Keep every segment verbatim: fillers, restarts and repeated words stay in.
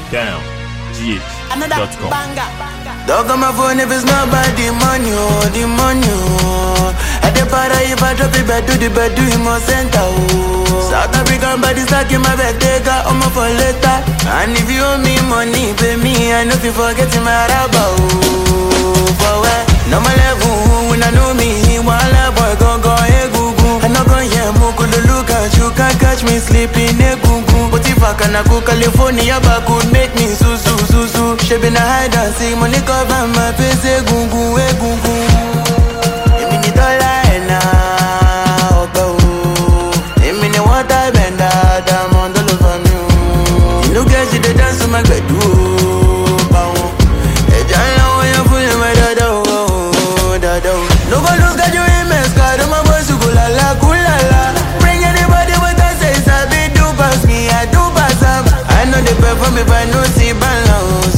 down G H dot com. Dog on my phone if it's not about the money, oh, the money, oh. At the para if I drop it back to the bed, do him more center, oh. South African body stuck in my bed, take out on my for later. And if you owe me money, pay me, I know if you forget my rabba, oh. For where? No my level, when I know me, while I boy go go, hey, goo goo. I know go, yeah, moko, look at you, can't catch me sleeping, hey, goo goo. But if I can go California, back could make me so, so, so, so. She been a hide and see money cover my face, eh, gung gung, eh, gung gung. Give me the dollar and now, go. Give me the water bend, I'm on the love of you. You know, guys, you dance to my bed, oh, bow. Hey, John, now when you're fooling my dada, oh, dada. No go look at you in my scar, my boys, you go la la, cool la la. Bring anybody with us, say, Sabi, do pass me, I do pass up. I know they perform if I know, see, balance.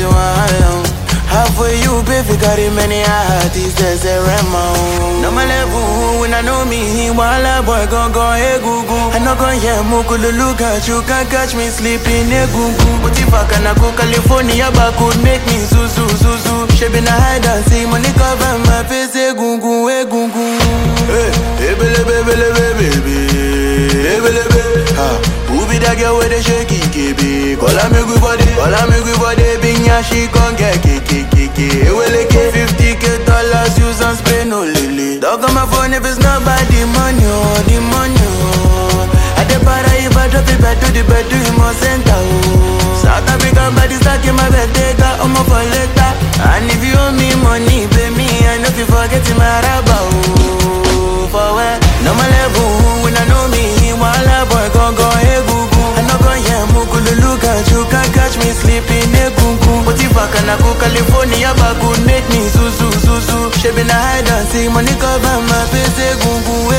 For you, baby, carry many artists, there's a remo. No my level, when I know me, while I boy go go, hey, goo goo. I know go, yeah, moko, look at you, can't catch me sleeping, hey, goo goo. But if I can go California, back could make me so, so, so, so. She been a hide and see money cover my face, hey, goo goo, hey, goo goo. Hey, hey, baby, baby, baby, hey, baby, ha. Who be that girl with the shaky, baby? Call her me good body, call her me good body, binya, she gon' get kiki. fifty K dollars use and spray no lily. Dog on my phone if it's not about the money, oh, the money, oh. At the para if I drop it back to the bed, do him more center, oh. South African body stuck in my bed, take out on my for later. And if you owe me money, pay me, I know if you forget my rabba, oh. For where? No my level, when I know me, while I boy go go, hey, goo goo. I know go, yeah, moko, look at you, can't catch me sleeping, hey, goo goo. But if I can go California, back could make me so, so, so, so. She been a hide and see money cover my face, hey, goo goo.